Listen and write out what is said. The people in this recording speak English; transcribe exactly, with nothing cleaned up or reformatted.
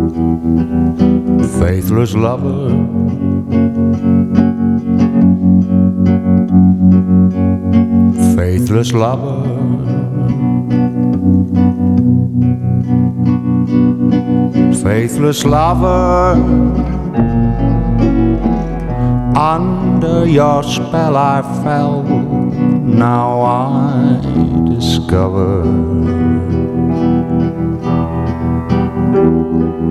faithless lover, faithless lover, faithless lover. Under your spell I fell, now I discover